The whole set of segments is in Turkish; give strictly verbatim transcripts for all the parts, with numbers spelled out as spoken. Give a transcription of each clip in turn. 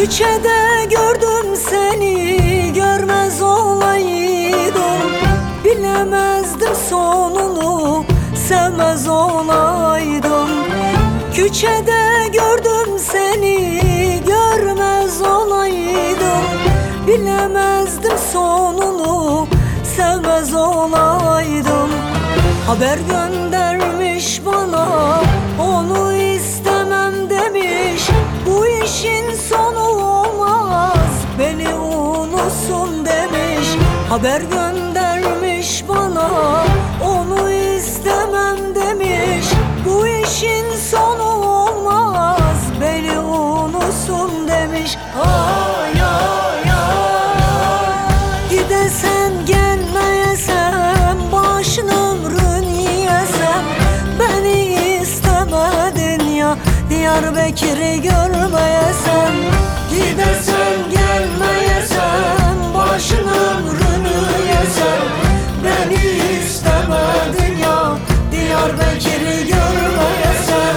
Küçede gördüm seni, görmez olaydım. Bilemezdim sonunu, sevmez olaydım. Küçede gördüm seni, görmez olaydım. Bilemezdim sonunu, sevmez olaydım. Haber göndermiş bana, onu istemem demiş. Bu işin sonu olmaz, beni unutsun demiş. Haber göndermiş bana, onu istemem demiş. Bu işin sonu olmaz, beni unutsun demiş. Ay ay ay, gidesen gelmeyesem, başın ömrün yiyesem. Beni istemedin ya, Diyarbakır'ı görmeyesem. Gidesen gelmeyesem, başın ömrünü yesem. Beni istemedin ya, Diyarbakır'ı görmeyesem.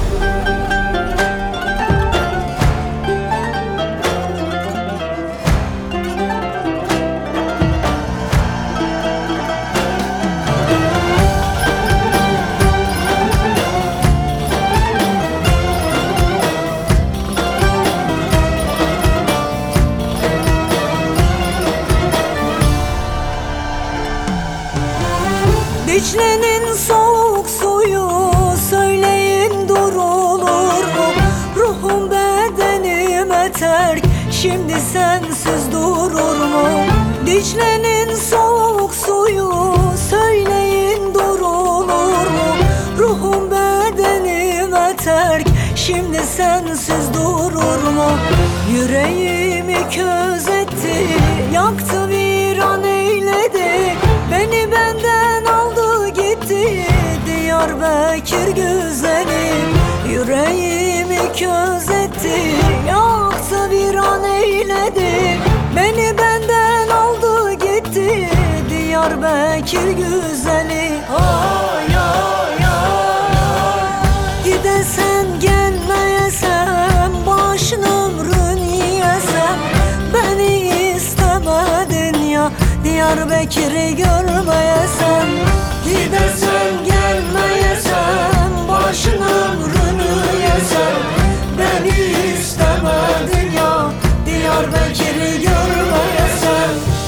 Dicle'nin soğuk suyu söyleyin durulur mu? Ruhum bedenime terk, şimdi sensiz durur mu? Dicle'nin soğuk suyu söyleyin durulur mu? Ruhum bedenime terk, şimdi sensiz durur mu? Yüreğimi köz etti, yaktı, viran eyledi. Beni benden aldı gitti, Diyarbakır güzeli. Yüreğimi köz etti, yaktı, viran eyledi. Beni benden aldı gitti, Diyarbakır güzeli. Ay ay ay, gidesen gelmeyesem, başın ömrün yiyesem. Beni istemedin ya, Diyarbakır'ı görmeyesem. Gidesen gelmeyesem, başın ömrünü yesem. Beni istemedin ya, Diyarbakır'ı görmeyesem.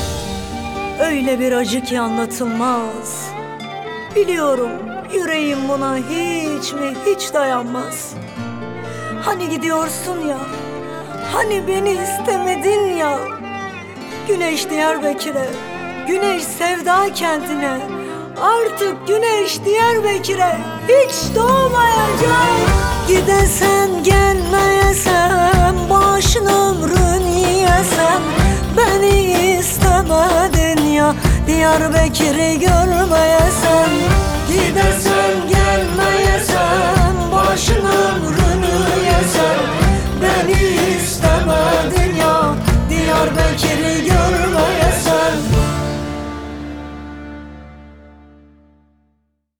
Öyle bir acı ki anlatılmaz. Biliyorum yüreğim buna hiç mi hiç dayanmaz. Hani gidiyorsun ya, hani beni istemedin ya. Güneş Diyarbakır'a, güneş sevda kentine. Artık güneş Diyarbakır'a hiç doğmayacak. Gidesen gelmeyesem, başın ömrün yiyesem. Beni istemedin ya, Diyarbakır'ı görmeyesem.